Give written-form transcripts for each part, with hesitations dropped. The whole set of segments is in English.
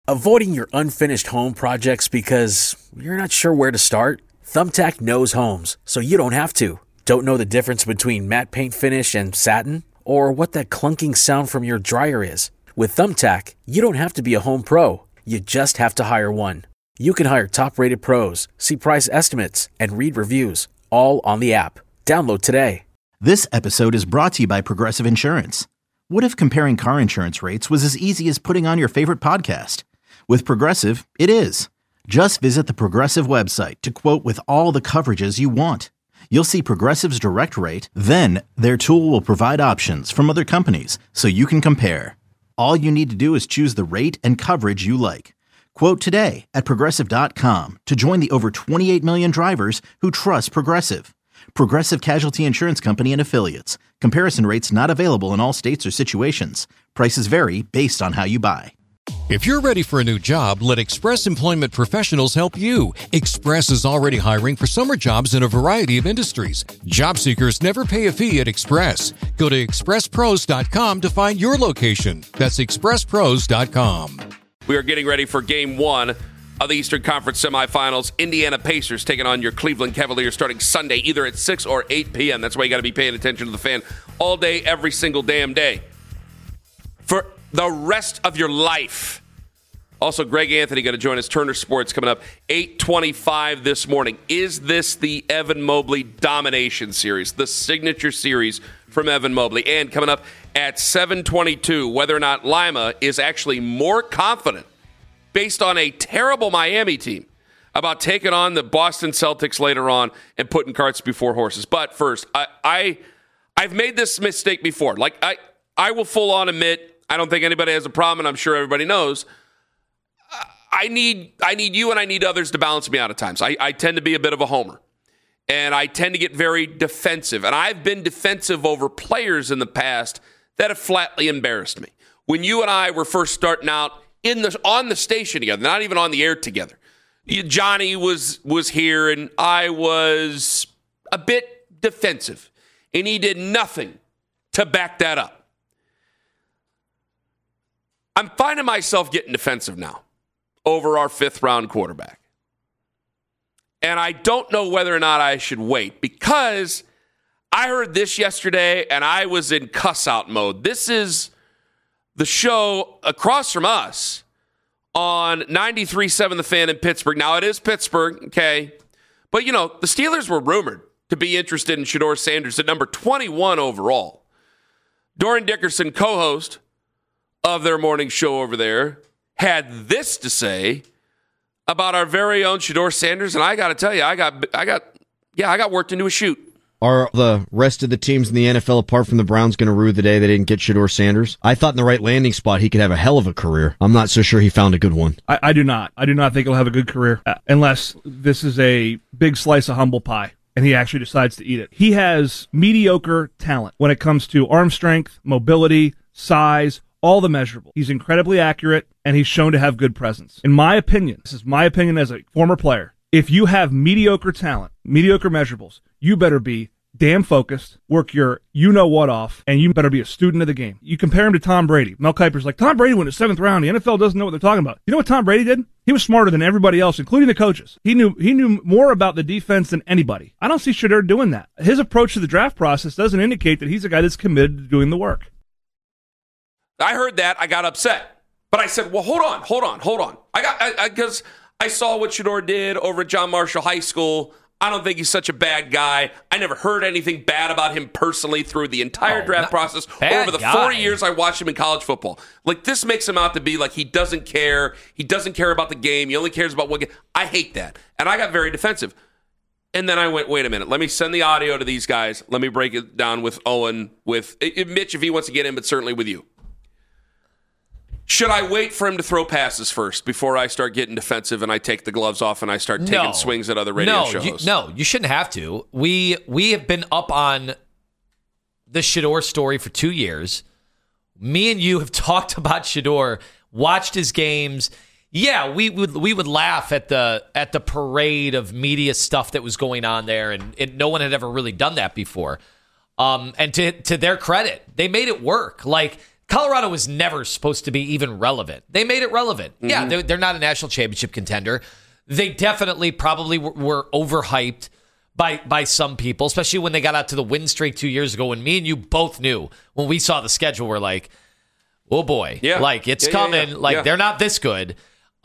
Avoiding your unfinished home projects because you're not sure where to start? Thumbtack knows homes, so you don't have to. Don't know the difference between matte paint finish and satin? Or what that clunking sound from your dryer is? With Thumbtack, you don't have to be a home pro. You just have to hire one. You can hire top-rated pros, see price estimates, and read reviews, all on the app. Download today. This episode is brought to you by Progressive Insurance. What if comparing car insurance rates was as easy as putting on your favorite podcast? With Progressive, it is. Just visit the Progressive website to quote with all the coverages you want. You'll see Progressive's direct rate, then their tool will provide options from other companies so you can compare. All you need to do is choose the rate and coverage you like. Quote today at Progressive.com to join the over 28 million drivers who trust Progressive. Progressive Casualty Insurance Company and Affiliates. Comparison rates not available in all states or situations. Prices vary based on how you buy. If you're ready for a new job, let Express Employment Professionals help you. Express is already hiring for summer jobs in a variety of industries. Job seekers never pay a fee at Express. Go to expresspros.com to find your location. That's expresspros.com. We are getting ready for Game 1 of the Eastern Conference semifinals. Indiana Pacers taking on your Cleveland Cavaliers starting Sunday, either at 6 or 8 p.m. That's why you got to be paying attention to the Fan all day, every single damn day. For the rest of your life. Also, Greg Anthony going to join us. Turner Sports coming up 8:25 this morning. Is this the Evan Mobley domination series, the signature series from Evan Mobley? And coming up at 7:22, whether or not Lima is actually more confident based on a terrible Miami team about taking on the Boston Celtics later on and putting carts before horses. But first, I've made this mistake before. Like I will full on admit, I don't think anybody has a problem, and I'm sure everybody knows. I need you and I need others to balance me out at times. I tend to be a bit of a homer, and I tend to get very defensive. And I've been defensive over players in the past that have flatly embarrassed me. When you and I were first starting out on the station together, not even on the air together, Johnny was here, and I was a bit defensive, and he did nothing to back that up. I'm finding myself getting defensive now over our 5th-round quarterback. And I don't know whether or not I should wait, because I heard this yesterday and I was in cuss-out mode. This is the show across from us on 93.7 The Fan in Pittsburgh. Now, it is Pittsburgh, okay? But, the Steelers were rumored to be interested in Shedeur Sanders at number 21 overall. Doran Dickerson, co-host of their morning show over there, had this to say about our very own Shedeur Sanders, and I got to tell you, I got worked into a shoot. Are the rest of the teams in the NFL, apart from the Browns, going to rue the day they didn't get Shedeur Sanders? I thought in the right landing spot he could have a hell of a career. I'm not so sure he found a good one. I do not. I do not think he'll have a good career unless this is a big slice of humble pie and he actually decides to eat it. He has mediocre talent when it comes to arm strength, mobility, size, all the measurables. He's incredibly accurate, and he's shown to have good presence. In my opinion, this is my opinion as a former player, if you have mediocre talent, mediocre measurables, you better be damn focused, work your you-know-what off, and you better be a student of the game. You compare him to Tom Brady. Mel Kiper's like, Tom Brady went to 7th round. The NFL doesn't know what they're talking about. You know what Tom Brady did? He was smarter than everybody else, including the coaches. He knew more about the defense than anybody. I don't see Shedeur doing that. His approach to the draft process doesn't indicate that he's a guy that's committed to doing the work. I heard that. I got upset. But I said, well, hold on. Because I saw what Shedeur did over at John Marshall High School. I don't think he's such a bad guy. I never heard anything bad about him personally through the entire draft process. Over the 4 years I watched him in college football. Like, this makes him out to be like he doesn't care. He doesn't care about the game. He only cares about what game. I hate that. And I got very defensive. And then I went, wait a minute. Let me send the audio to these guys. Let me break it down with Owen, with Mitch if he wants to get in, but certainly with you. Should I wait for him to throw passes first before I start getting defensive and I take the gloves off and I start taking swings at other radio shows? No, you shouldn't have to. We have been up on the Shedeur story for 2 years. Me and you have talked about Shedeur, watched his games. Yeah, we would laugh at the parade of media stuff that was going on there, and no one had ever really done that before. And to their credit, they made it work. Like, Colorado was never supposed to be even relevant. They made it relevant. Mm-hmm. Yeah, they're not a national championship contender. They definitely probably were overhyped by some people, especially when they got out to the win streak 2 years ago. When me and you both knew when we saw the schedule, we're like, oh boy, it's coming. They're not this good.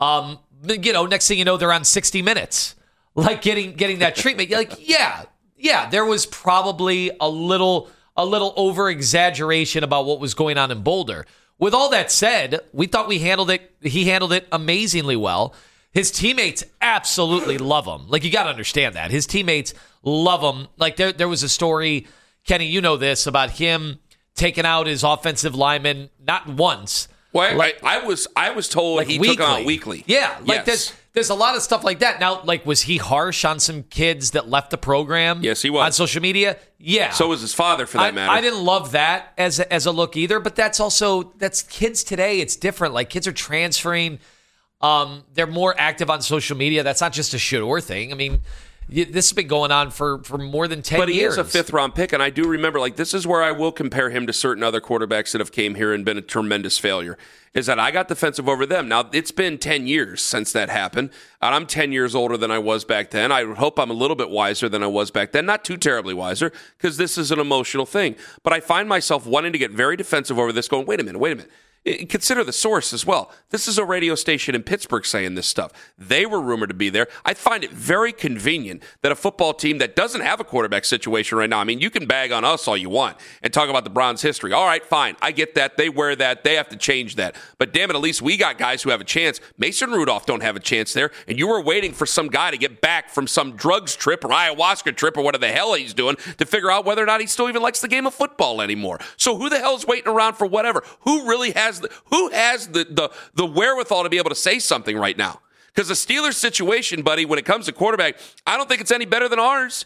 Next thing you know, they're on 60 Minutes, getting that treatment. You're like, there was probably a little over exaggeration about what was going on in Boulder. With all that said, we thought he handled it amazingly well. His teammates absolutely love him. You got to understand that. His teammates love him. There was a story, Kenny, you know this, about him taking out his offensive lineman not once. Well, I was told he took him out weekly. Yeah, there's a lot of stuff like that. Now, was he harsh on some kids that left the program? Yes, he was. On social media? Yeah. So was his father, for that matter. I didn't love that as a look either, but that's kids today. It's different. Kids are transferring. They're more active on social media. That's not just a Shedeur thing. I mean, this has been going on for more than 10 years. But he is a fifth-round pick, and I do remember, this is where I will compare him to certain other quarterbacks that have came here and been a tremendous failure, is that I got defensive over them. Now, it's been 10 years since that happened, and I'm 10 years older than I was back then. I hope I'm a little bit wiser than I was back then. Not too terribly wiser, because this is an emotional thing. But I find myself wanting to get very defensive over this, going, wait a minute. Consider the source as well. This is a radio station in Pittsburgh saying this stuff. They were rumored to be there. I find it very convenient that a football team that doesn't have a quarterback situation right now, I mean, you can bag on us all you want and talk about the Browns' history. All right, fine. I get that. They wear that. They have to change that. But damn it, at least we got guys who have a chance. Mason Rudolph don't have a chance there, and you were waiting for some guy to get back from some drugs trip or ayahuasca trip or whatever the hell he's doing to figure out whether or not he still even likes the game of football anymore. So who the hell's waiting around for whatever? Who really has the wherewithal to be able to say something right now? Because the Steelers situation, buddy, when it comes to quarterback, I don't think it's any better than ours.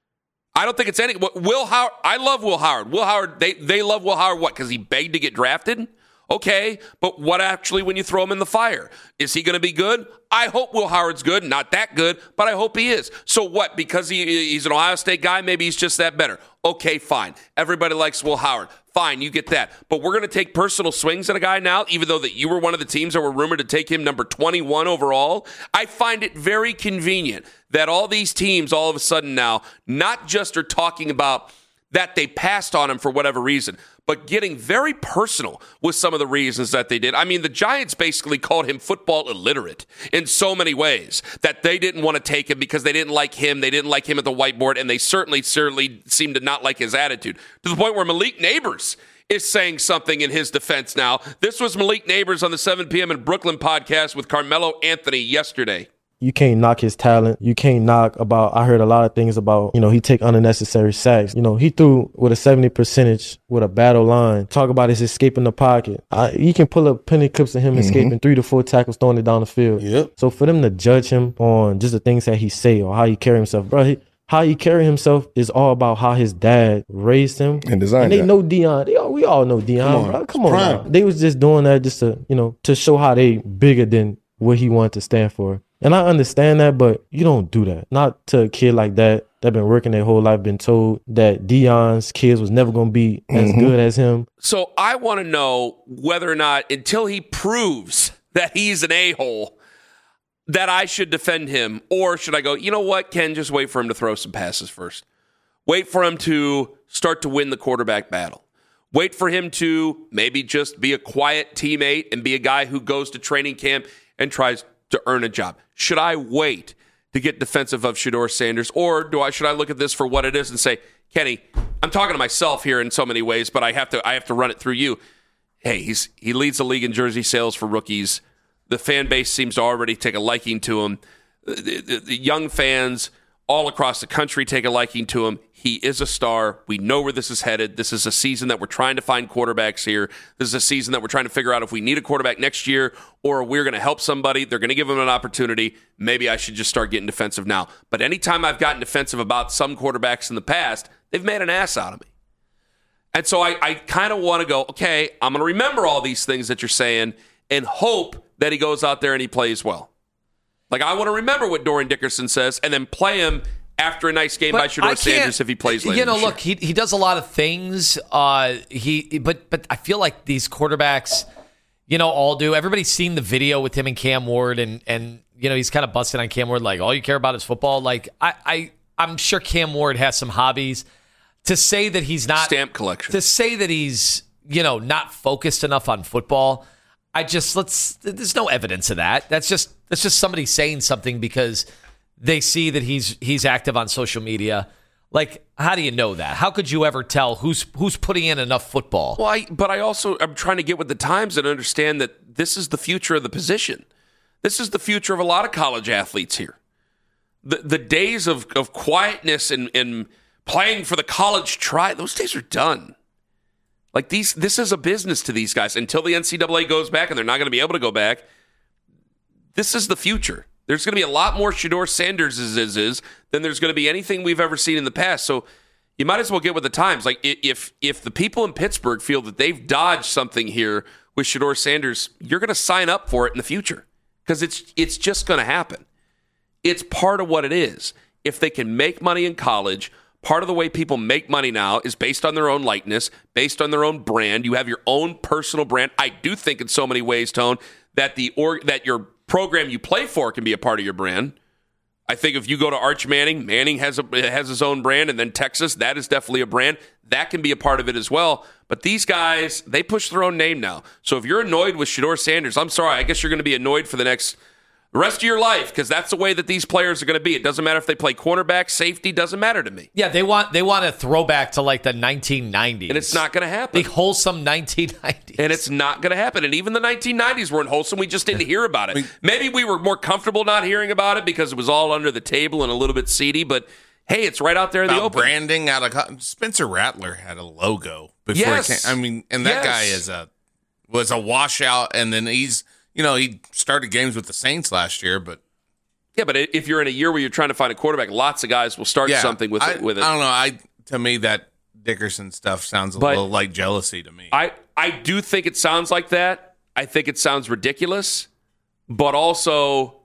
I don't think it's any. Will Howard, I love Will Howard. Will Howard, they love Will Howard. What? Because he begged to get drafted? Okay, but what actually when you throw him in the fire? Is he going to be good? I hope Will Howard's good. Not that good, but I hope he is. So what? Because he's an Ohio State guy, maybe he's just that better. Okay, fine. Everybody likes Will Howard. Fine, you get that. But we're going to take personal swings at a guy now, even though that you were one of the teams that were rumored to take him number 21 overall. I find it very convenient that all these teams all of a sudden now not just are talking about that they passed on him for whatever reason, but getting very personal with some of the reasons that they did. I mean, the Giants basically called him football illiterate in so many ways that they didn't want to take him because they didn't like him. They didn't like him at the whiteboard, and they certainly seemed to not like his attitude, to the point where Malik Neighbors is saying something in his defense now. This was Malik Neighbors on the 7 p.m. in Brooklyn podcast with Carmelo Anthony yesterday. You can't knock his talent. You can't knock about, I heard a lot of things about, he take unnecessary sacks. He threw with a 70% with a battle line. Talk about his escaping the pocket. You can pull up penny clips of him escaping 3 to 4 tackles, throwing it down the field. Yep. So for them to judge him on just the things that he say or how he carry himself, bro, how he carry himself is all about how his dad raised him. And designed and they know Deion. We all know Deion, bro. Come on, bro. They was just doing that just to, to show how they bigger than what he wanted to stand for. And I understand that, but you don't do that. Not to a kid like that been working their whole life, been told that Deion's kids was never going to be as good as him. So I want to know whether or not, until he proves that he's an a-hole, that I should defend him, or should I go, you know what, Ken, just wait for him to throw some passes first. Wait for him to start to win the quarterback battle. Wait for him to maybe just be a quiet teammate and be a guy who goes to training camp and tries to earn a job. Should I wait to get defensive of Shedeur Sanders, or should I look at this for what it is and say, Kenny, I'm talking to myself here in so many ways, but I have to run it through you. Hey, he leads the league in jersey sales for rookies. The fan base seems to already take a liking to him. The young fans all across the country take a liking to him. He is a star. We know where this is headed. This is a season that we're trying to find quarterbacks here. This is a season that we're trying to figure out if we need a quarterback next year or we're going to help somebody. They're going to give him an opportunity. Maybe I should just start getting defensive now. But anytime I've gotten defensive about some quarterbacks in the past, they've made an ass out of me. And so I kind of want to go, okay, I'm going to remember all these things that you're saying and hope that he goes out there and he plays well. Like, I want to remember what Dorian Dickerson says and then play him after a nice game by Shedeur Sanders if he plays later. Look, he does a lot of things. But I feel like these quarterbacks, all do. Everybody's seen the video with him and Cam Ward, and he's kind of busting on Cam Ward like all you care about is football. Like I'm sure Cam Ward has some hobbies. To say that he's not stamp collection. To say that he's not focused enough on football. There's no evidence of that. That's just somebody saying something because they see that he's active on social media. Like, how do you know that? How could you ever tell who's putting in enough football? Well, I'm trying to get with the times and understand that this is the future of the position. This is the future of a lot of college athletes here. The days of quietness and playing for the college try, those days are done. Like this is a business to these guys until the NCAA goes back, and they're not going to be able to go back. This is the future. There's going to be a lot more Shedeur Sanders than there's going to be anything we've ever seen in the past. So you might as well get with the times. Like if the people in Pittsburgh feel that they've dodged something here with Shedeur Sanders, you're going to sign up for it in the future because it's just going to happen. It's part of what it is. If they can make money in college. Part of the way people make money now is based on their own likeness, based on their own brand. You have your own personal brand. I do think in so many ways, Tone, that that your program you play for can be a part of your brand. I think if you go to Arch Manning has his own brand, and then Texas, that is definitely a brand. That can be a part of it as well. But these guys, they push their own name now. So if you're annoyed with Shedeur Sanders, I'm sorry. I guess you're going to be annoyed for the rest of your life, because that's the way that these players are going to be. It doesn't matter if they play cornerback, safety, doesn't matter to me. Yeah, they want a throwback to like the 1990s. And it's not going to happen. The wholesome 1990s. And it's not going to happen. And even the 1990s weren't wholesome. We just didn't hear about it. Maybe we were more comfortable not hearing about it because it was all under the table and a little bit seedy, but hey, it's right out there in the open. Branding out of Spencer Rattler had a logo before he came. And that guy was a washout, and then he's he started games with the Saints last year, but yeah, but if you're in a year where you're trying to find a quarterback, lots of guys will start something with it. I don't know. To me, that Dickerson stuff sounds a little like jealousy to me. I do think it sounds like that. I think it sounds ridiculous, but also,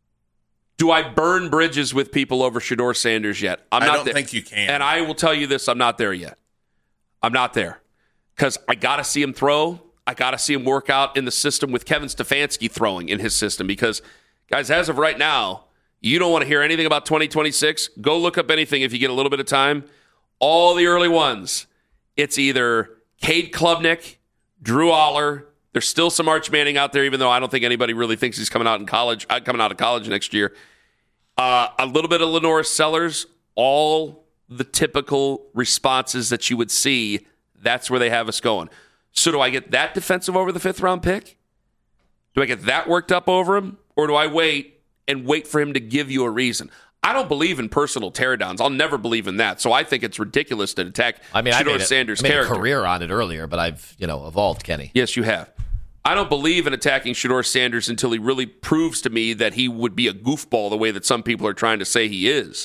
do I burn bridges with people over Shedeur Sanders yet? I don't think you can. And I will tell you this: I'm not there yet. I'm not there because I got to see him throw. I got to see him work out in the system with Kevin Stefanski throwing in his system because, guys, as of right now, you don't want to hear anything about 2026. Go look up anything if you get a little bit of time. All the early ones, it's either Cade Klubnik, Drew Aller. There's still some Arch Manning out there, even though I don't think anybody really thinks he's coming out of college next year. A little bit of Lenoir Sellers, all the typical responses that you would see. That's where they have us going. So do I get that defensive over the 5th-round pick? Do I get that worked up over him? Or do I wait for him to give you a reason? I don't believe in personal teardowns. I'll never believe in that. So I think it's ridiculous to attack Shedeur Sanders' character. I made a career on it earlier, but I've evolved, Kenny. Yes, you have. I don't believe in attacking Shedeur Sanders until he really proves to me that he would be a goofball the way that some people are trying to say he is.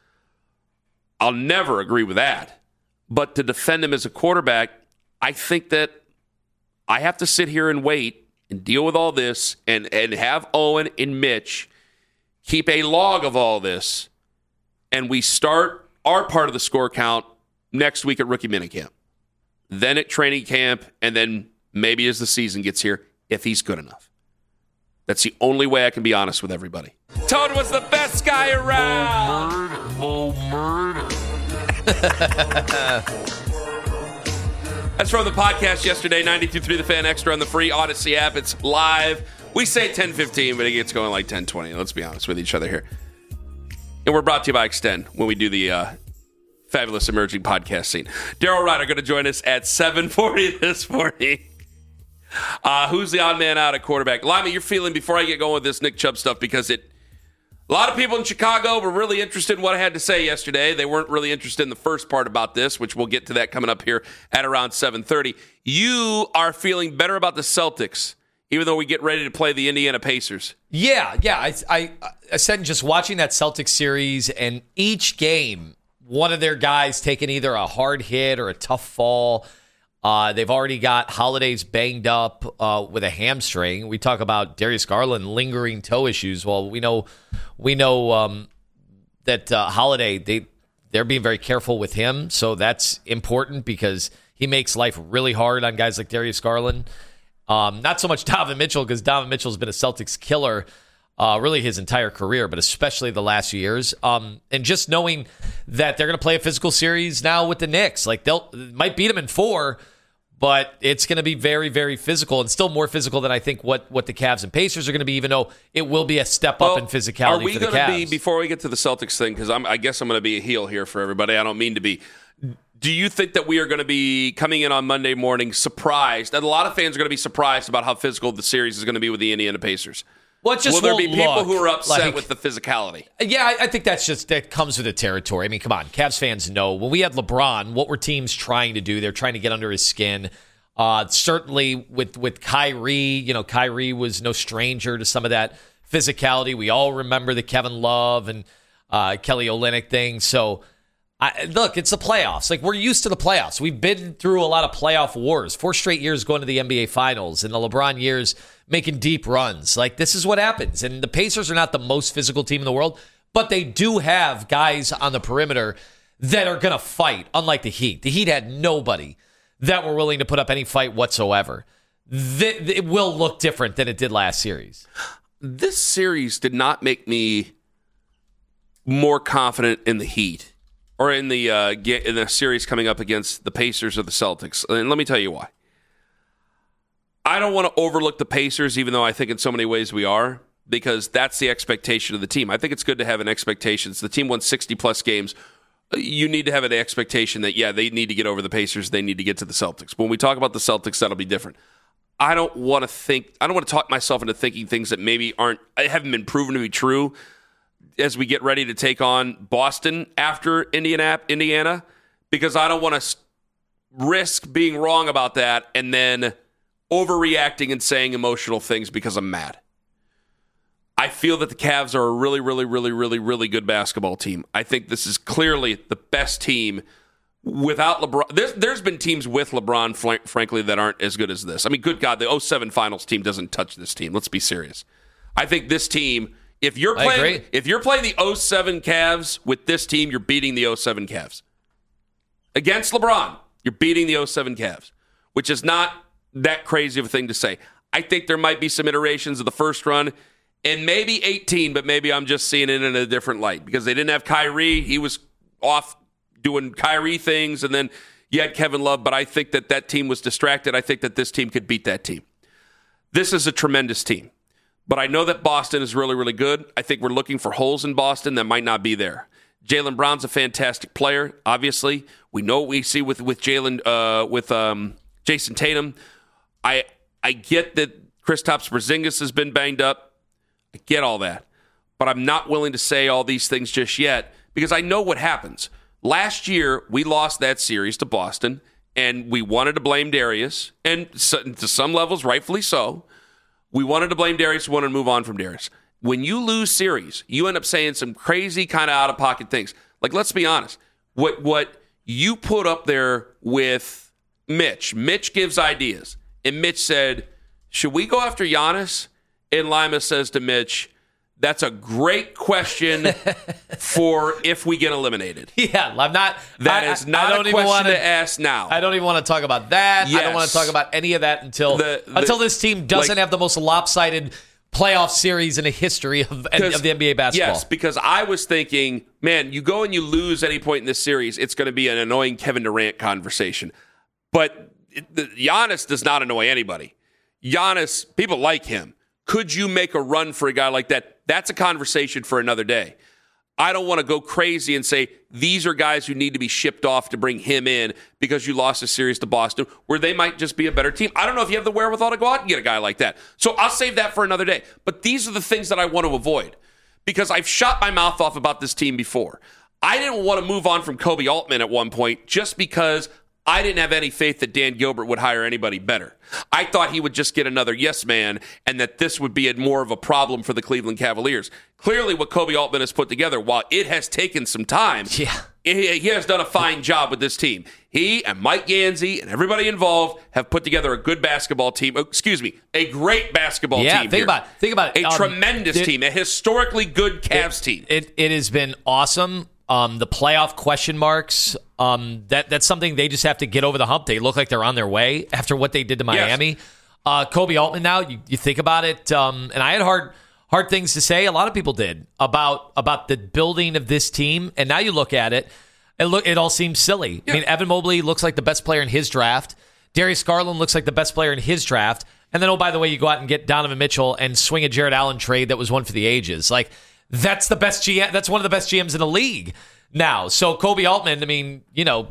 I'll never agree with that. But to defend him as a quarterback, I think that I have to sit here and wait and deal with all this and have Owen and Mitch keep a log of all this, and we start our part of the score count next week at rookie minicamp, then at training camp, and then maybe as the season gets here, if he's good enough. That's the only way I can be honest with everybody. Toad was the best guy around. Murder. That's from the podcast yesterday, 92.3 The Fan Extra on the free Odyssey app. It's live. We say 10:15, but it gets going like 10:20. Let's be honest with each other here. And we're brought to you by Extend when we do the fabulous emerging podcast scene. Daryl Ryder going to join us at 7:40 this morning. Who's the odd man out at quarterback? Lima, you're feeling, before I get going with this Nick Chubb stuff, because a lot of people in Chicago were really interested in what I had to say yesterday. They weren't really interested in the first part about this, which we'll get to that coming up here at around 7:30. You are feeling better about the Celtics, even though we get ready to play the Indiana Pacers. Yeah. I said just watching that Celtics series, and each game, one of their guys taking either a hard hit or a tough fall. They've already got Holidays banged up with a hamstring. We talk about Darius Garland lingering toe issues. Well, we know Holiday, they're being very careful with him, so that's important because he makes life really hard on guys like Darius Garland. Not so much Donovan Mitchell, because Donovan Mitchell's been a Celtics killer really his entire career, but especially the last few years. And just knowing that they're going to play a physical series now with the Knicks, like might beat them in 4, but it's going to be very, very physical and still more physical than I think what the Cavs and Pacers are going to be, even though it will be a step up in physicality for the Cavs. Are we going to be, before we get to the Celtics thing, because I guess I'm going to be a heel here for everybody. I don't mean to be. Do you think that we are going to be coming in on Monday morning surprised, that a lot of fans are going to be surprised about how physical the series is going to be with the Indiana Pacers? Well, it just will there be people who are upset like, with the physicality? Yeah, I think that comes with the territory. I mean, come on, Cavs fans know when we had LeBron, what were teams trying to do? They're trying to get under his skin. Certainly with Kyrie, Kyrie was no stranger to some of that physicality. We all remember the Kevin Love and Kelly Olynyk thing. So, look, it's the playoffs. Like, we're used to the playoffs. We've been through a lot of playoff wars. 4 straight years going to the NBA Finals, and the LeBron years making deep runs. Like, this is what happens. And the Pacers are not the most physical team in the world, but they do have guys on the perimeter that are going to fight, unlike the Heat. The Heat had nobody that were willing to put up any fight whatsoever. It will look different than it did last series. This series did not make me more confident in the Heat or in the series coming up against the Pacers or the Celtics. And let me tell you why. I don't want to overlook the Pacers, even though I think in so many ways we are, because that's the expectation of the team. I think it's good to have an expectation. So the team won 60-plus games. You need to have an expectation that, yeah, they need to get over the Pacers. They need to get to the Celtics. When we talk about the Celtics, that'll be different. I don't want to talk myself into thinking things that maybe haven't been proven to be true as we get ready to take on Boston after Indiana, because I don't want to risk being wrong about that and then overreacting and saying emotional things because I'm mad. I feel that the Cavs are a really, really, really, really, really good basketball team. I think this is clearly the best team without LeBron. There's been teams with LeBron, frankly, that aren't as good as this. I mean, good God, the 2007 Finals team doesn't touch this team. Let's be serious. I think this team, if you're playing the 2007 Cavs with this team, you're beating the 2007 Cavs. Against LeBron, you're beating the 2007 Cavs, which is not that crazy of a thing to say. I think there might be some iterations of the first run, and maybe 18, but maybe I'm just seeing it in a different light because they didn't have Kyrie. He was off doing Kyrie things, and then you had Kevin Love, but I think that team was distracted. I think that this team could beat that team. This is a tremendous team, but I know that Boston is really, really good. I think we're looking for holes in Boston that might not be there. Jaylen Brown's a fantastic player, obviously. We know what we see with Jason Tatum. I get that Kristaps Porzingis has been banged up. I get all that. But I'm not willing to say all these things just yet because I know what happens. Last year, we lost that series to Boston, and we wanted to blame Darius, and to some levels, rightfully so. We wanted to blame Darius, we wanted to move on from Darius. When you lose series, you end up saying some crazy kind of out-of-pocket things. Like, let's be honest. What you put up there with Mitch gives ideas. And Mitch said, should we go after Giannis? And Lima says to Mitch, that's a great question for if we get eliminated. Yeah, I'm not. That is not a question to ask now. I don't even want to talk about that. Yes. I don't want to talk about any of that until this team doesn't have the most lopsided playoff series in the history of the NBA basketball. Yes, because I was thinking, man, you go and you lose any point in this series, it's going to be an annoying Kevin Durant conversation. But Giannis does not annoy anybody. Giannis, people like him. Could you make a run for a guy like that? That's a conversation for another day. I don't want to go crazy and say these are guys who need to be shipped off to bring him in because you lost a series to Boston where they might just be a better team. I don't know if you have the wherewithal to go out and get a guy like that. So I'll save that for another day. But these are the things that I want to avoid because I've shot my mouth off about this team before. I didn't want to move on from Kobe Altman at one point just because I didn't have any faith that Dan Gilbert would hire anybody better. I thought he would just get another yes man and that this would be more of a problem for the Cleveland Cavaliers. Clearly, what Koby Altman has put together, while it has taken some time, he has done a fine job with this team. He and Mike Gansey and everybody involved have put together a good basketball team. A great basketball team. Think about it. A tremendous team, a historically good Cavs team. It has been awesome. The playoff question marks, that's something they just have to get over the hump. They look like they're on their way after what they did to Miami. Yes. Koby Altman now, you think about it, and I had hard things to say. A lot of people did about the building of this team, and now you look at it, it all seems silly. Yeah. I mean, Evan Mobley looks like the best player in his draft. Darius Garland looks like the best player in his draft. And then, oh, by the way, you go out and get Donovan Mitchell and swing a Jared Allen trade that was one for the ages. Like, that's the best GM. That's one of the best GMs in the league now. So Koby Altman, I mean, I know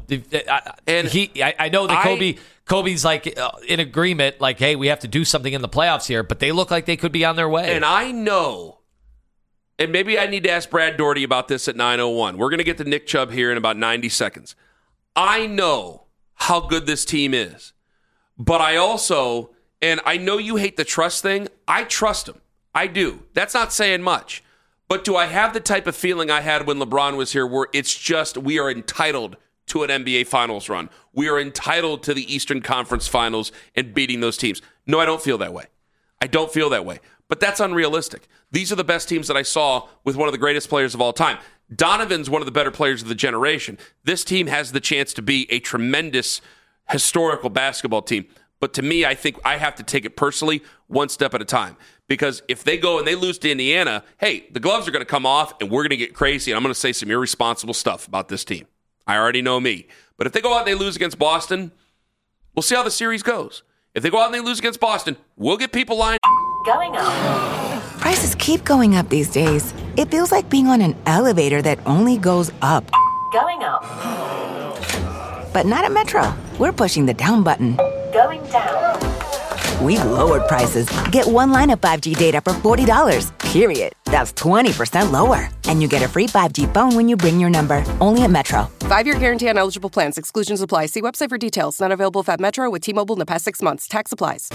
that Kobe's like in agreement, like, hey, we have to do something in the playoffs here, but they look like they could be on their way. And I know, and maybe I need to ask Brad Doherty about this at 9:01. We're going to get to Nick Chubb here in about 90 seconds. I know how good this team is, but I also, and I know you hate the trust thing, I trust him. I do. That's not saying much. But do I have the type of feeling I had when LeBron was here where it's just we are entitled to an NBA Finals run? We are entitled to the Eastern Conference Finals and beating those teams. No, I don't feel that way. I don't feel that way. But that's unrealistic. These are the best teams that I saw with one of the greatest players of all time. Donovan's one of the better players of the generation. This team has the chance to be a tremendous historical basketball team. But to me, I think I have to take it personally one step at a time. Because if they go and they lose to Indiana, hey, the gloves are going to come off and we're going to get crazy and I'm going to say some irresponsible stuff about this team. I already know me. But if they go out and they lose against Boston, we'll see how the series goes. If they go out and they lose against Boston, we'll get people lined up. Going up. Prices keep going up these days. It feels like being on an elevator that only goes up. Going up. But not at Metro. We're pushing the down button. Going down. We've lowered prices. Get one line of 5G data for $40, period. That's 20% lower. And you get a free 5G phone when you bring your number. Only at Metro. 5-year guarantee on eligible plans. Exclusions apply. See website for details. Not available at Metro with T-Mobile in the past 6 months. Tax applies.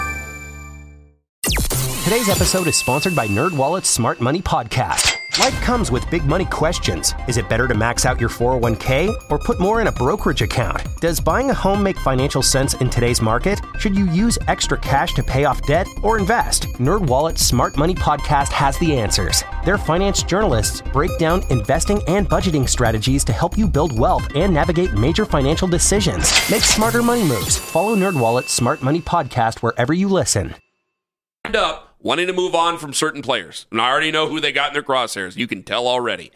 Today's episode is sponsored by NerdWallet's Smart Money Podcast. Life comes with big money questions. Is it better to max out your 401k or put more in a brokerage account? Does buying a home make financial sense in today's market? Should you use extra cash to pay off debt or invest? NerdWallet's Smart Money Podcast has the answers. Their finance journalists break down investing and budgeting strategies to help you build wealth and navigate major financial decisions. Make smarter money moves. Follow NerdWallet's Smart Money Podcast wherever you listen. Up wanting to move on from certain players. And I already know who they got in their crosshairs. You can tell already.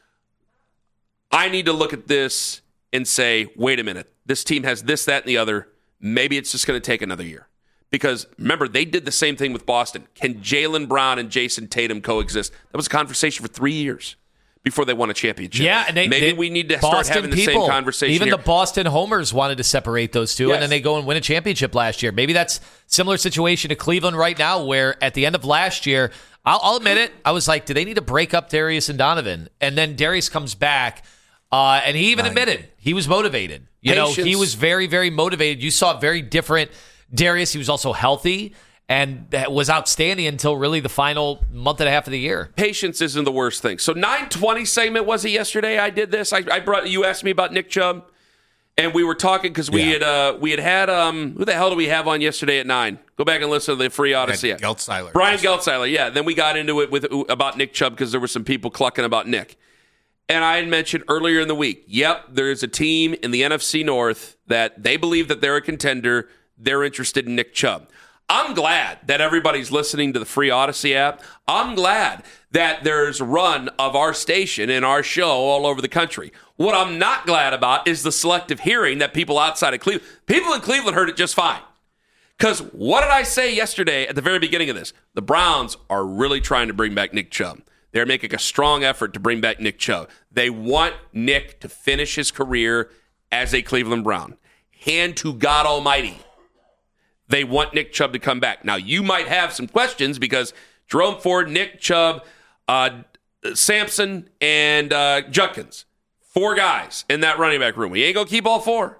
I need to look at this and say, wait a minute. This team has this, that, and the other. Maybe it's just going to take another year. Because, remember, they did the same thing with Boston. Can Jaylen Brown and Jason Tatum coexist? That was a conversation for 3 years before they won a championship. Yeah, and maybe we need to start having the same conversation. Even here. the Boston homers wanted to separate those two, yes. And then they go and win a championship last year. Maybe that's similar situation to Cleveland right now, where at the end of last year, I'll admit it, I was like, do they need to break up Darius and Donovan? And then Darius comes back, and he even admitted he was motivated. You know, he was very, very motivated. You saw a very different Darius. He was also healthy. And was outstanding until really the final month and a half of the year. Patience isn't the worst thing. So 9:20 segment, was it yesterday? I did this. I brought you asked me about Nick Chubb, and we were talking because we had who the hell do we have on yesterday at 9? Go back and listen to the Free Odyssey. Geltzeiler. Brian Geltzeiler. Yeah. Then we got into it about Nick Chubb because there were some people clucking about Nick, and I had mentioned earlier in the week. Yep, there's a team in the NFC North that they believe that they're a contender. They're interested in Nick Chubb. I'm glad that everybody's listening to the Free Odyssey app. I'm glad that there's a run of our station and our show all over the country. What I'm not glad about is the selective hearing that people outside of Cleveland, people in Cleveland heard it just fine. Because what did I say yesterday at the very beginning of this? The Browns are really trying to bring back Nick Chubb. They're making a strong effort to bring back Nick Chubb. They want Nick to finish his career as a Cleveland Brown. Hand to God Almighty. They want Nick Chubb to come back. Now, you might have some questions because Jerome Ford, Nick Chubb, Sampson, and Judkins. 4 guys in that running back room. We ain't going to keep all 4.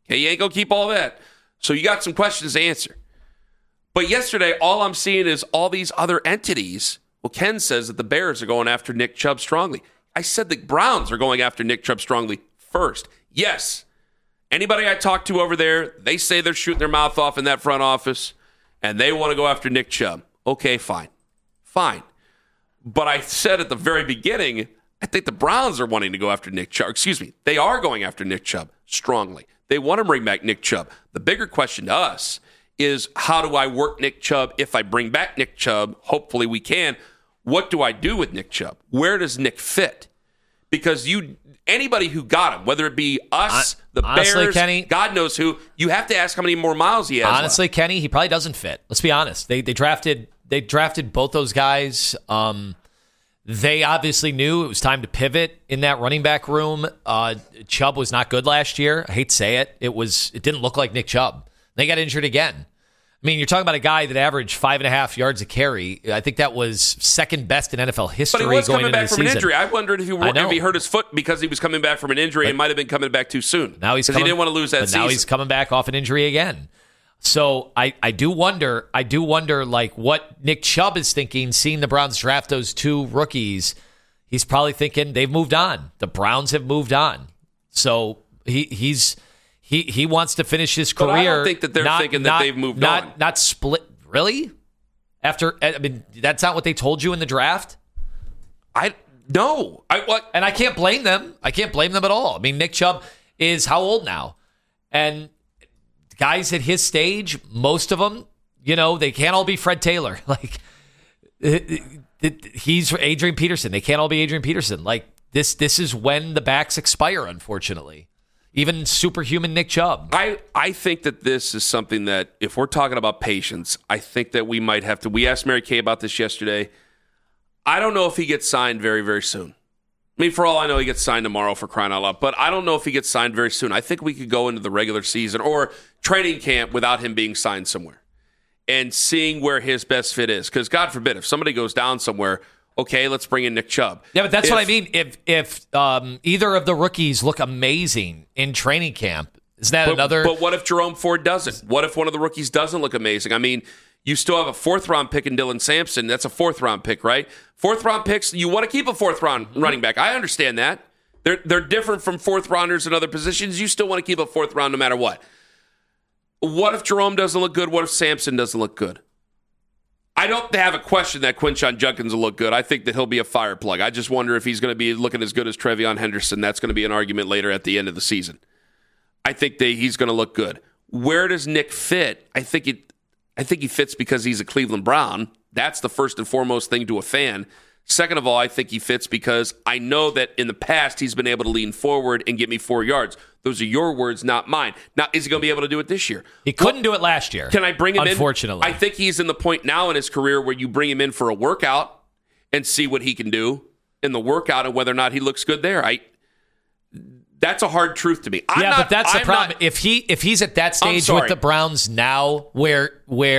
Okay, you ain't going to keep all that. So you got some questions to answer. But yesterday, all I'm seeing is all these other entities. Well, Ken says that the Bears are going after Nick Chubb strongly. I said the Browns are going after Nick Chubb strongly first. Yes. Anybody I talk to over there, they say they're shooting their mouth off in that front office, and they want to go after Nick Chubb. Okay, fine. Fine. But I said at the very beginning, I think the Browns are wanting to go after Nick Chubb. Excuse me. They are going after Nick Chubb strongly. They want to bring back Nick Chubb. The bigger question to us is, how do I work Nick Chubb if I bring back Nick Chubb? Hopefully we can. What do I do with Nick Chubb? Where does Nick fit? Because anybody who got him, whether it be us, the honestly, Bears, Kenny, God knows who, you have to ask how many more miles he has. Honestly, left. Kenny, he probably doesn't fit. Let's be honest. They drafted both those guys. They obviously knew it was time to pivot in that running back room. Chubb was not good last year. I hate to say it. It didn't look like Nick Chubb. They got injured again. I mean, you're talking about a guy that averaged 5.5 yards a carry. I think that was second best in NFL history. But he was going coming into back the from season. an injury. I wondered if he hurt his foot because he was coming back from an injury and might have been coming back too soon. Now he didn't want to lose that season. Now he's coming back off an injury again. So I do wonder like what Nick Chubb is thinking, seeing the Browns draft those two rookies. He's probably thinking they've moved on. The Browns have moved on. So he wants to finish his career. But I don't think that they're thinking that they've moved on. Not split. Really? That's not what they told you in the draft? No. And I can't blame them. I can't blame them at all. I mean, Nick Chubb is how old now? And guys at his stage, most of them, they can't all be Fred Taylor. Like, he's Adrian Peterson. They can't all be Adrian Peterson. Like, this is when the backs expire, unfortunately. Even superhuman Nick Chubb. I think that this is something that, if we're talking about patience, I think that we might have to. We asked Mary Kay about this yesterday. I don't know if he gets signed very, very soon. I mean, for all I know, he gets signed tomorrow, for crying out loud. But I don't know if he gets signed very soon. I think we could go into the regular season or training camp without him being signed somewhere and seeing where his best fit is. Because God forbid, if somebody goes down somewhere, okay, let's bring in Nick Chubb. Yeah, but that's what I mean. If either of the rookies look amazing in training camp, is that another? But what if Jerome Ford doesn't? What if one of the rookies doesn't look amazing? I mean, you still have a 4th-round pick in Dylan Sampson. That's a 4th-round pick, right? 4th-round picks, you want to keep a 4th-round running back. I understand that. They're different from 4th-rounders in other positions. You still want to keep a 4th round no matter what. What if Jerome doesn't look good? What if Sampson doesn't look good? I don't have a question that Quinshon Judkins will look good. I think that he'll be a fire plug. I just wonder if he's going to be looking as good as Trevion Henderson. That's going to be an argument later at the end of the season. I think that he's going to look good. Where does Nick fit? I think he fits because he's a Cleveland Brown. That's the first and foremost thing to a fan. Second of all, I think he fits because I know that in the past he's been able to lean forward and get me 4 yards. Those are your words, not mine. Now, is he going to be able to do it this year? He couldn't do it last year. Can I bring him unfortunately? I think he's in the point now in his career where you bring him in for a workout and see what he can do in the workout and whether or not he looks good there. That's a hard truth to me. But that's the problem. If he's at that stage with the Browns now, where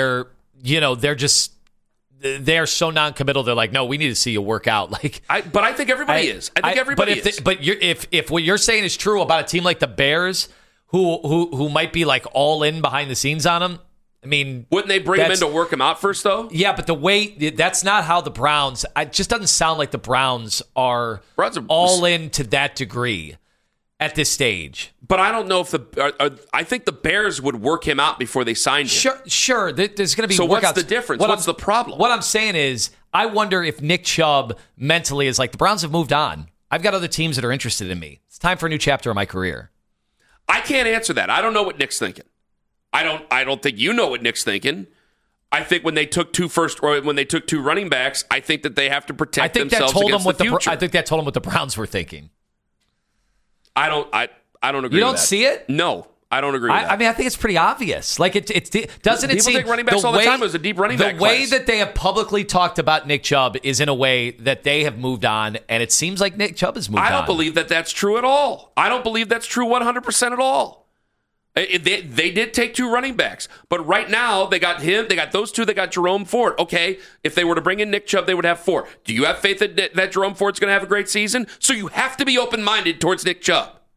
they're so non-committal, they're like, no, we need to see you work out. But I think everybody is. I think everybody is. But if what you're saying is true about a team like the Bears, who might be like all in behind the scenes on him, I mean, wouldn't they bring him in to work him out first, though? Yeah, but that's not how the Browns. It just doesn't sound like the Browns are all in to that degree at this stage. But I don't know if I think the Bears would work him out before they signed him. Sure. There's going to be so workouts. What's the difference? What's the problem? What I'm saying is, I wonder if Nick Chubb mentally is like, the Browns have moved on. I've got other teams that are interested in me. It's time for a new chapter of my career. I can't answer that. I don't know what Nick's thinking. I don't think you know what Nick's thinking. I think when they took two running backs, I think that they have to protect themselves against the future. I think that told them what the Browns were thinking. I don't agree with that. You don't see it? No, I don't agree with that. I mean, I think it's pretty obvious. Like, doesn't it seem... People take running backs all the time. It was a deep running back The way class. that they have publicly talked about Nick Chubb is in a way that they have moved on, and it seems like Nick Chubb has moved on. I don't believe that that's true at all. I don't believe that's true 100% at all. They did take two running backs, but right now they got him, they got those two, they got Jerome Ford. Okay, if they were to bring in Nick Chubb, they would have four. Do you have faith that Jerome Ford's going to have a great season? So you have to be open-minded towards Nick Chubb.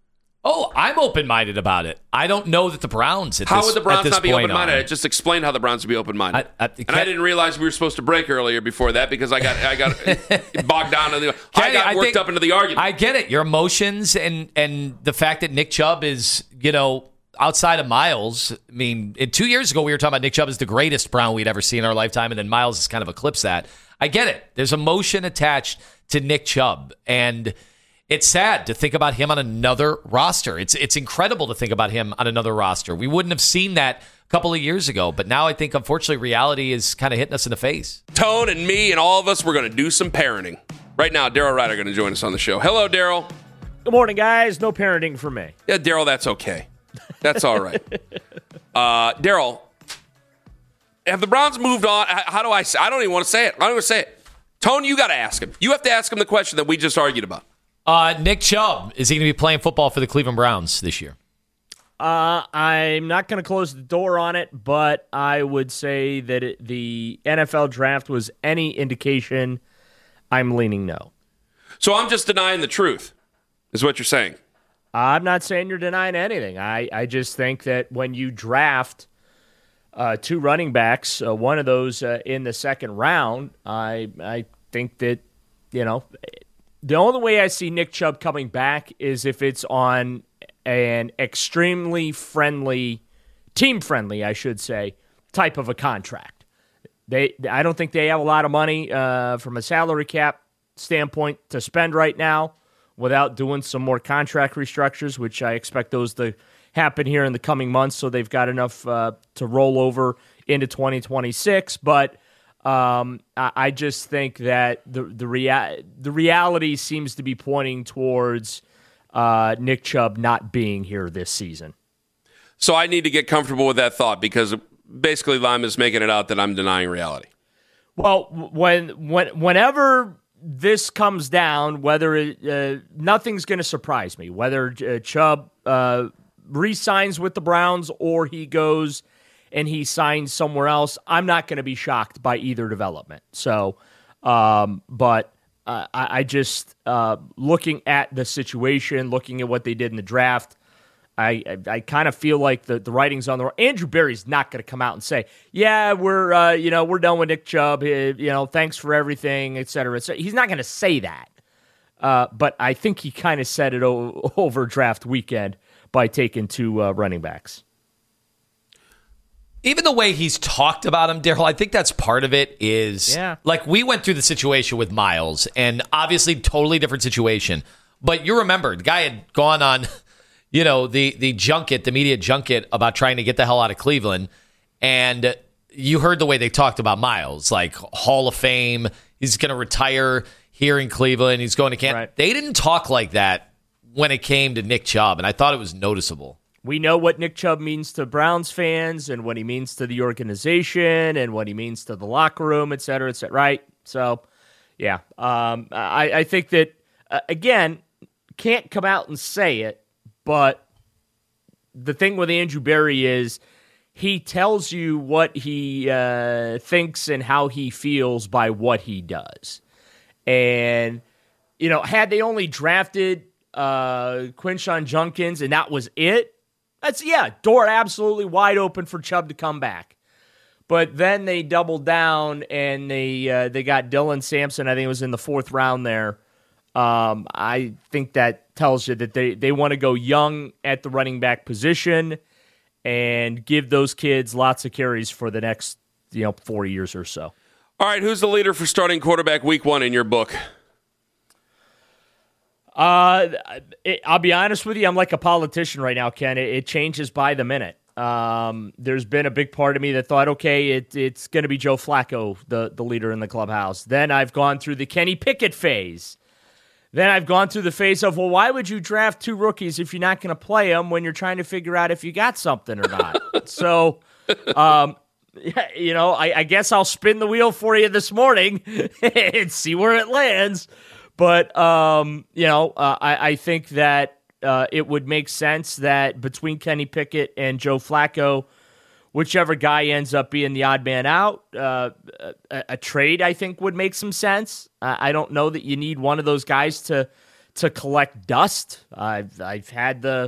Oh, I'm open-minded about it. I don't know that the Browns How would the Browns not be open-minded? Just Just explain how the Browns would be open-minded. I didn't realize we were supposed to break earlier before that because I got bogged down in I got worked up into the argument. I get it. Your emotions and the fact that Nick Chubb is, outside of Miles. I mean, 2 years ago we were talking about Nick Chubb as the greatest Brown we'd ever seen in our lifetime, and then Miles has kind of eclipsed that. I get it. There's emotion attached to Nick Chubb, and it's sad to think about him on another roster. It's incredible to think about him on another roster. We wouldn't have seen that a couple of years ago, but now I think, unfortunately, reality is kind of hitting us in the face. Tone and me and all of us, we're going to do some parenting. Right now, Daryl Ryder going to join us on the show. Hello, Daryl. Good morning, guys. No parenting for me. Yeah, Daryl, that's okay. That's all right. Daryl, have the Browns moved on? How do I say? I don't even want to say it. I don't even say it. Tone, you got to ask him. You have to ask him the question that we just argued about. Nick Chubb, is he going to be playing football for the Cleveland Browns this year? I'm not going to close the door on it, but I would say that the NFL draft was any indication. I'm leaning no. So I'm just denying the truth, is what you're saying. I'm not saying you're denying anything. I just think that when you draft two running backs, one of those in the second round, I think that, the only way I see Nick Chubb coming back is if it's on an extremely team-friendly, I should say, type of a contract. I don't think they have a lot of money from a salary cap standpoint to spend right now without doing some more contract restructures, which I expect those to happen here in the coming months, so they've got enough to roll over into 2026. But I just think that the reality seems to be pointing towards Nick Chubb not being here this season. So I need to get comfortable with that thought because basically Lime is making it out that I'm denying reality. Well, whenever this comes down, whether nothing's going to surprise me, whether Chubb re-signs with the Browns or he goes and he signs somewhere else, I'm not going to be shocked by either development. So, but I just, looking at the situation, looking at what they did in the draft, I kind of feel like the writing's on the wall. Andrew Berry's not going to come out and say, yeah, we're done with Nick Chubb, thanks for everything, et cetera, et cetera. He's not going to say that. But I think he kind of said it over draft weekend by taking two running backs. Even the way he's talked about him, Daryl, I think that's part of it is, like we went through the situation with Miles, and obviously totally different situation. But you remember, the guy had gone on, the junket, the media junket about trying to get the hell out of Cleveland, and you heard the way they talked about Miles, like Hall of Fame, he's going to retire here in Cleveland, he's going to camp. Right. They didn't talk like that when it came to Nick Chubb, and I thought it was noticeable. We know what Nick Chubb means to Browns fans and what he means to the organization and what he means to the locker room, et cetera, right? So, yeah. I think that, again, can't come out and say it, but the thing with Andrew Berry is he tells you what he thinks and how he feels by what he does. And, had they only drafted Quinshon Judkins and that was it, door absolutely wide open for Chubb to come back. But then they doubled down and they got Dylan Sampson. I think it was in the fourth round there. I think that tells you that they want to go young at the running back position and give those kids lots of carries for the next 4 years or so. All right, who's the leader for starting quarterback week 1 in your book? I'll be honest with you. I'm like a politician right now, Ken. It changes by the minute. There's been a big part of me that thought, okay, it's going to be Joe Flacco, the leader in the clubhouse. Then I've gone through the Kenny Pickett phase. Then I've gone through the phase of, well, why would you draft two rookies if you're not going to play them when you're trying to figure out if you got something or not? So, I guess I'll spin the wheel for you this morning and see where it lands. But, I think that it would make sense that between Kenny Pickett and Joe Flacco, whichever guy ends up being the odd man out, a trade, I think, would make some sense. I don't know that you need one of those guys to collect dust. I've had the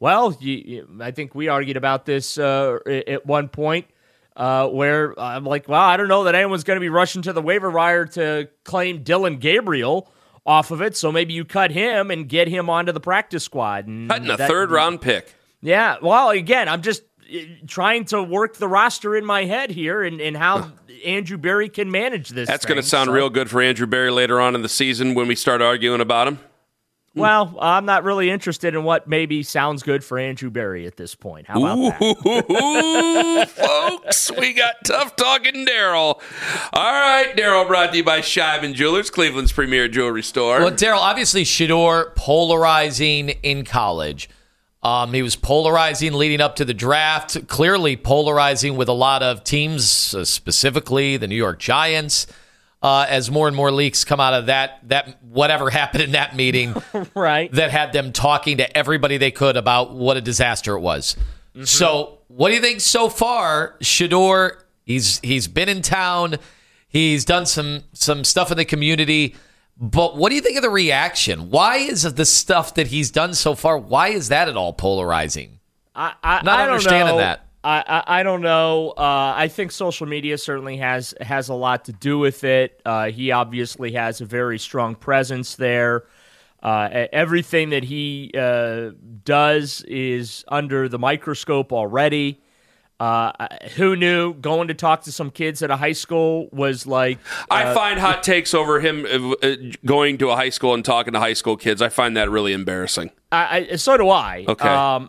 Well, I think we argued about this at one point where I'm like, well, I don't know that anyone's going to be rushing to the waiver wire to claim Dillon Gabriel off of it, so maybe you cut him and get him onto the practice squad. And cutting a third-round pick. Yeah, well, again, I'm just trying to work the roster in my head here and how Andrew Berry can manage this. That's going to sound real good for Andrew Berry later on in the season when we start arguing about him. Well, I'm not really interested in what maybe sounds good for Andrew Berry at this point. How about that? Folks, we got tough talking Daryl. All right, Daryl brought to you by Scheiben Jewelers, Cleveland's premier jewelry store. Well, Daryl, obviously Shedeur polarizing in college. He was polarizing leading up to the draft, clearly polarizing with a lot of teams, specifically the New York Giants, as more and more leaks come out of that whatever happened in that meeting right. that had them talking to everybody they could about what a disaster it was. Mm-hmm. So what do you think so far? Shedeur, he's been in town. He's done some stuff in the community. But what do you think of the reaction? Why is the stuff that he's done so far, why is that at all polarizing? I understanding that. I don't know. I think social media certainly has a lot to do with it. He obviously has a very strong presence there. Everything that he does is under the microscope already. Who knew going to talk to some kids at a high school was like... I find hot takes over him going to a high school and talking to high school kids. I find that really embarrassing. So do I. Okay.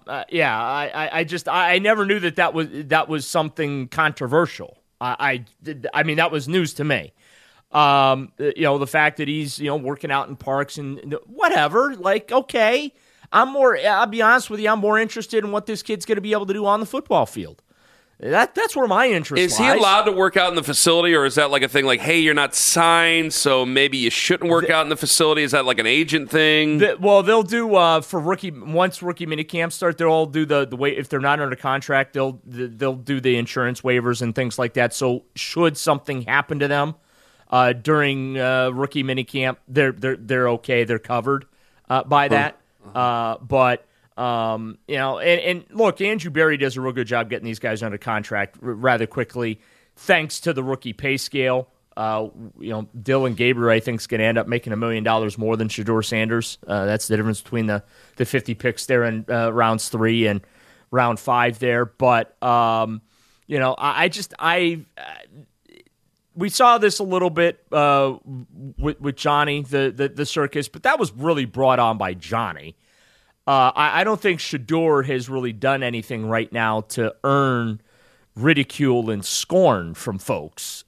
I never knew that was something controversial. I mean, that was news to me. The fact that he's, working out in parks and whatever, like, okay. I'll be honest with you, I'm more interested in what this kid's going to be able to do on the football field. That's where my interest lies. Is he allowed to work out in the facility, or is that like a thing like, hey, you're not signed, so maybe you shouldn't work out in the facility? Is that like an agent thing? They'll do once rookie minicamps start, they'll all do the way, if they're not under contract, they'll do the insurance waivers and things like that. So should something happen to them during rookie minicamp, they're okay, they're covered by that. And look, Andrew Berry does a real good job getting these guys under contract rather quickly, thanks to the rookie pay scale. Dillon Gabriel, I think, is going to end up making $1 million more than Shedeur Sanders. That's the difference between the 50 picks there in rounds 3 and round 5 there. But we saw this a little bit with Johnny, the circus, but that was really brought on by Johnny. I don't think Shedeur has really done anything right now to earn ridicule and scorn from folks.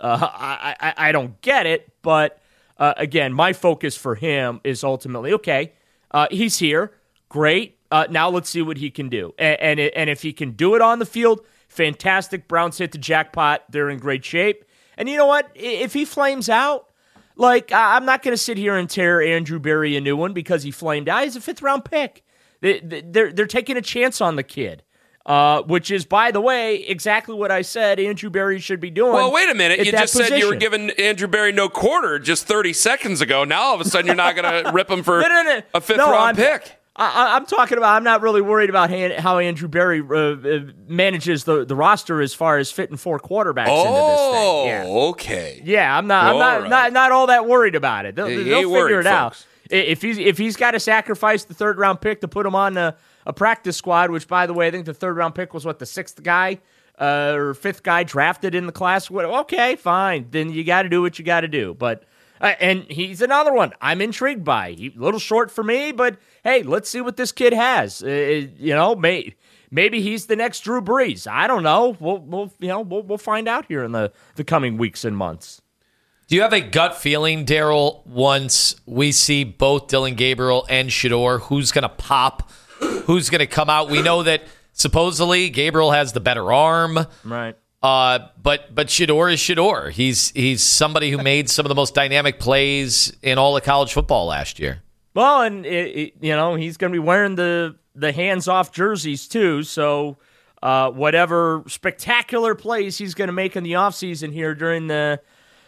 I don't get it, but again, my focus for him is ultimately, okay, he's here, great, now let's see what he can do. And if he can do it on the field, fantastic. Browns hit the jackpot, they're in great shape. And you know what? If he flames out, like, I'm not going to sit here and tear Andrew Berry a new one because he flamed out. He's a 5th-round pick. They're taking a chance on the kid, which is, by the way, exactly what I said Andrew Berry should be doing. Well, wait a minute. You just said you were giving Andrew Berry no quarter just 30 seconds ago. Now, all of a sudden, you're not going to rip him for a 5th-round pick. I'm talking about, I'm not really worried about how Andrew Berry manages the roster as far as fitting 4 quarterbacks into this thing. Yeah. Okay. Yeah, I'm not all that worried about it. They'll figure it out. If he's got to sacrifice the 3rd-round pick to put him on a practice squad, which, by the way, I think the 3rd-round pick was the 6th guy or 5th guy drafted in the class. Okay, fine. Then you got to do what you got to do. But and he's another one I'm intrigued by. He's a little short for me, but hey, let's see what this kid has. Maybe he's the next Drew Brees. I don't know. We'll find out here in the coming weeks and months. Do you have a gut feeling, Daryl, once we see both Dillon Gabriel and Shedeur, who's going to pop, who's going to come out? We know that supposedly Gabriel has the better arm. Right. But Shedeur is Shedeur. He's somebody who made some of the most dynamic plays in all of college football last year. Well, and he's going to be wearing the hands-off jerseys too, so whatever spectacular plays he's going to make in the offseason here during the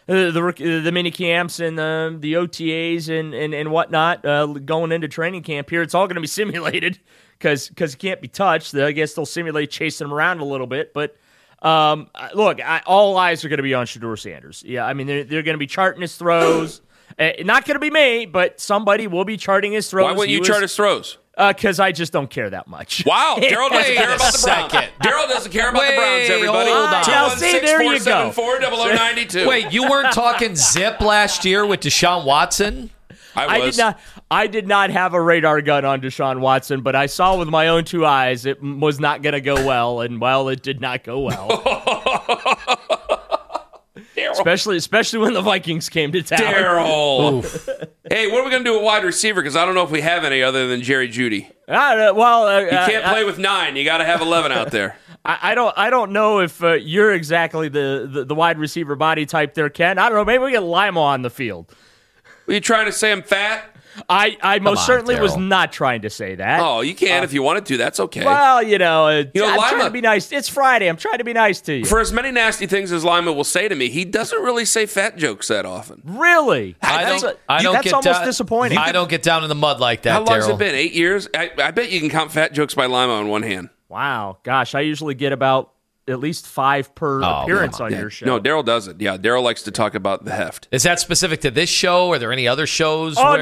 the mini camps and the OTAs and whatnot going into training camp here. It's all going to be simulated because he can't be touched. I guess they'll simulate chasing him around a little bit. But look, all eyes are going to be on Shedeur Sanders. Yeah, I mean, they're going to be charting his throws. Not going to be me, but somebody will be charting his throws. Why wouldn't you chart his throws? Because I just don't care that much. Wow, Daryl doesn't care about the Browns. Daryl doesn't care about the Browns, everybody. Hold on. Now, see, there you go. 216-474-0092. Wait, you weren't talking zip last year with Deshaun Watson? I did not have a radar gun on Deshaun Watson, but I saw with my own two eyes it was not going to go well, and, well, it did not go well. Especially when the Vikings came to town. Daryl. Hey, what are we going to do at wide receiver? Because I don't know if we have any other than Jerry Jeudy. You can't play with 9. You got to have 11 out there. I don't know if you're exactly the wide receiver body type there, Ken. I don't know. Maybe we get Lima on the field. Were you trying to say I'm fat? I most certainly was not trying to say that. Oh, you can if you wanted to. That's okay. Well, I'm Lima, trying to be nice. It's Friday. I'm trying to be nice to you. For as many nasty things as Lima will say to me, he doesn't really say fat jokes that often. Really? That's almost disappointing. I don't get down in the mud like that, How long has Daryl. it been? 8 years? I bet you can count fat jokes by Lima on one hand. Wow. Gosh, I usually get about at least 5 per appearance on your show. No, Daryl doesn't. Yeah, Daryl likes to talk about the heft. Is that specific to this show? Are there any other shows? Oh,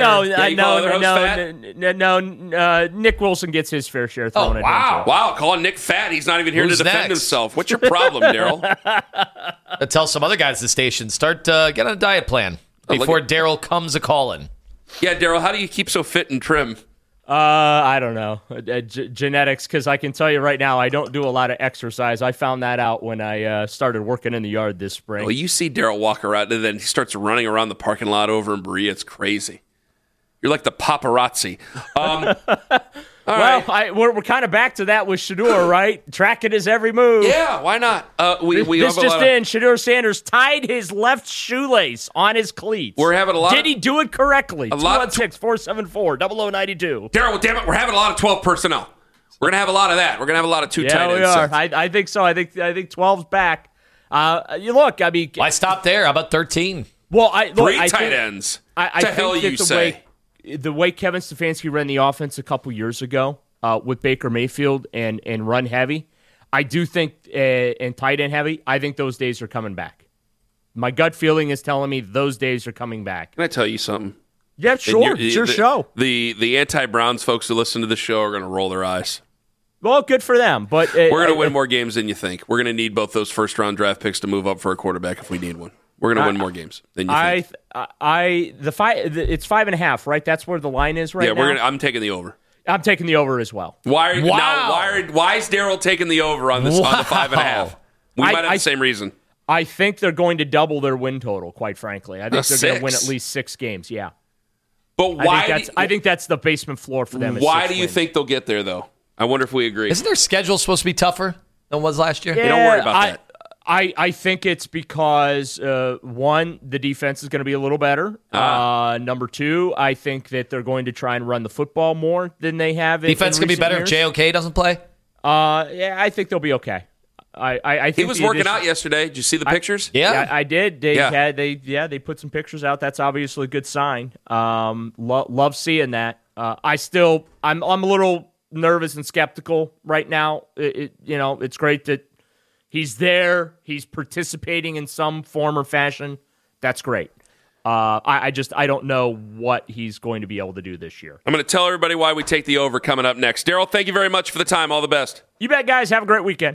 no. Nick Wilson gets his fair share thrown at him. Wow, calling Nick fat. He's not even here to defend himself. What's your problem, Daryl? Tell some other guys at the station, start get on a diet plan before Daryl comes a-calling. Yeah, Daryl, how do you keep so fit and trim? I don't know. Genetics, because I can tell you right now, I don't do a lot of exercise. I found that out when I started working in the yard this spring. Well, you see Daryl walk around, and then he starts running around the parking lot over in Berea. It's crazy. You're like the paparazzi. We're kind of back to that with Shedeur, right? Tracking his every move. Yeah, why not? Shedeur Sanders tied his left shoelace on his cleats. We're having a lot. Did he do it correctly? 216-474-0092. Daryl, damn it, we're having a lot of 12 personnel. We're gonna have a lot of that. We're gonna have a lot of two tight ends. Yeah, we are. I think so. I think 12's back. Why stop there? How about 13? Well, three tight ends. I think the way Kevin Stefanski ran the offense a couple years ago with Baker Mayfield and run heavy, I do think, and tight end heavy, I think those days are coming back. My gut feeling is telling me those days are coming back. Can I tell you something? Yeah, sure. It's your show. The anti-Browns folks who listen to the show are going to roll their eyes. Well, good for them. But we're going to win more games than you think. We're going to need both those first-round draft picks to move up for a quarterback if we need one. We're going to win more games than you think. It's 5.5, right? That's where the line is right now. Yeah, I'm taking the over. I'm taking the over as well. Why is Daryl taking the over on this on the 5.5? We might have the same reason. I think they're going to double their win total. Quite frankly, I think they're going to win at least 6 games. Yeah, but why? I think that's the basement floor for them. Why do you think they'll get there, though? I wonder if we agree. Isn't their schedule supposed to be tougher than it was last year? Yeah, don't worry about that. I think it's because, one, the defense is going to be a little better. Number 2, I think that they're going to try and run the football more than they have. Defense going to be better years. if JOK doesn't play? Yeah, I think they'll be okay. I think he was working out yesterday. Did you see the pictures? Yeah, I did. They put some pictures out. That's obviously a good sign. Love seeing that. I'm a little nervous and skeptical right now. It's great that he's there. He's participating in some form or fashion. That's great. I don't know what he's going to be able to do this year. I'm going to tell everybody why we take the over coming up next. Daryl, thank you very much for the time. All the best. You bet, guys. Have a great weekend.